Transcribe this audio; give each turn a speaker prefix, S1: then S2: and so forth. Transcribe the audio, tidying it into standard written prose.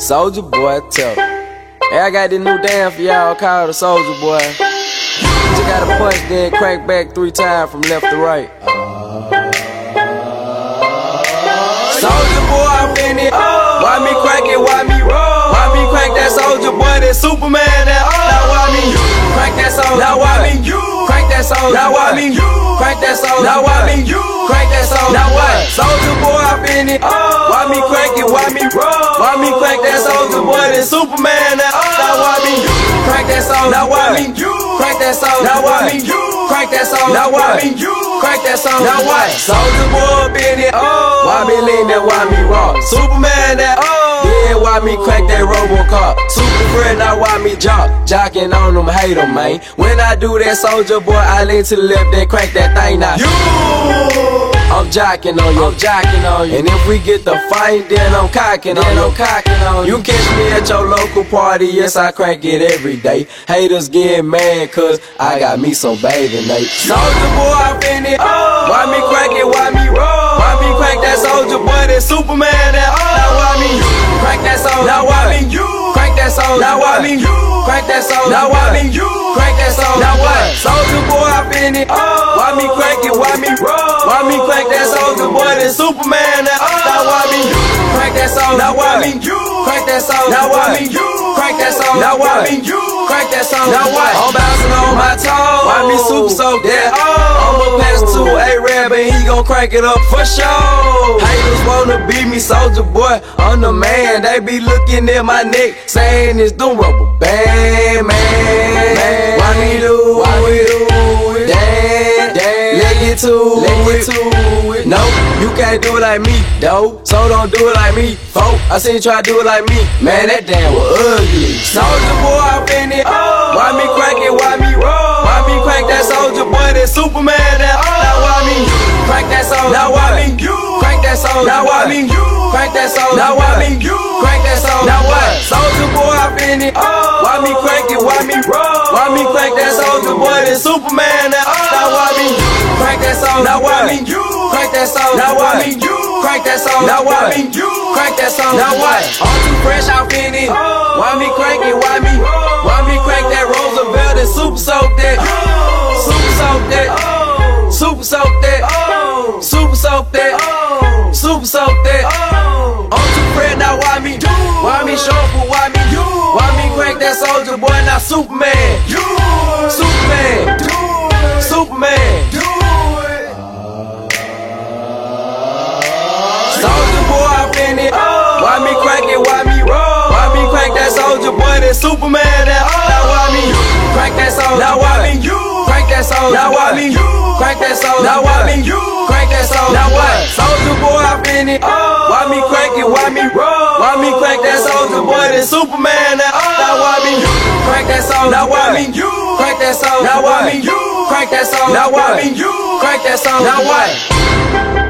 S1: Soulja Boy tough. Hey, I got this new dance for y'all called the Soulja Boy. You just gotta punch, then crank back 3 times from left to right. Soulja Boy, I'm in it. Why me crank it? Why me roll? Why me crank that Soulja Boy? That Superman? That now why me crank that Soulja? Now why me crank that Soulja? Now why me crank that Soulja? Now why me crank that Soulja? Now what? Soulja Boy, I'm in it. Why me crank it? Why me roll? Why me crank that Soulja Boy? That Superman? That now why me crank that Soulja? Now why me crank that Soulja? Now why me crank that Soulja? Now why me crank that Soulja? Now what? Soulja Boy, up in it. Why me lean that? Why me rock? Superman? That yeah, why me crank that Robocop? Super friend, now why me jocking on them, hate them, man. When I do that Soulja Boy, I lean to the left, then crank that thing now. I'm jocking on you, I'm jocking on you. And if we get the fight, then I'm cocking on you. You catch me at your local party, yes, I crank it every day. Haters get mad, cause I got me some bathing Nate. Soulja Boy, I'm in it. Why me crank it? Why me roll? Why me crank that Soulja Boy? That Superman? That now why me crank that Soulja? Now why me crank that Soulja? Now why me crank that Soulja? Now why me crank that Soulja? Now what? Soulja Boy, I'm in it. Why me crank it? Why me roll? Why me crank that Soulja Boy? That Superman? That now why me crank that Soulja? Now why me crank that Soulja? Now why me crank that Soulja? Now why me crank that Soulja? Now what? I'm bouncing on my toes. Why me super soaked that? I'ma pass to A-Rab and he gon' crank it up for sure. Haters wanna beat me, Soulja Boy, I'm the man. They be looking at my neck, saying it's the rubber band, man. Why me do it? Damn, let get to it. No, you can't do it like me, though. So don't do it like me, folk. I seen you try to do it like me, man. That damn was ugly. Soulja Boy, I'm in it. Why me crank it? Why me roll? Why me crank that Soulja Boy? That Superman? That now why me crank that Soulja? Now why me crank that Soulja? Now why me crank that Soulja? Now why me crank that Soulja? Now what? Soulja Boy, I'm in it. Why me crank it? Why me roll? Why me crank that Soulja Boy? That Superman? That now why me crank that Soulja? Now why me crank that Soulja? Now why me crank that Soulja? Now why me crank that Soulja? Now what? I'm too fresh, I'm in it. Why me crank it? Why me crank that Roosevelt and super soak that? Super soak that. Super soak that. Super soak that. Super soak that. I'm too fresh, now why me shuffle? Why me crank that Soulja Boy? Now Superman. Superman. Superman. Soulja Boy, I'm in it. Why me crank it? Why me roll? Why me crank that Soulja Boy? That Superman? That now why me crank that Soulja? Now why me crank that Soulja? Now why me crank that Soulja? Now why me crank that Soulja? Now what? Soulja Boy, I'm in it. Why me crank it? Why me roll? Why me crank that Soulja Boy? That Superman? That now why me crank that Soulja? Now why me crank that Soulja? Now why me crank that Soulja? Now why me crank that Soulja? Now what?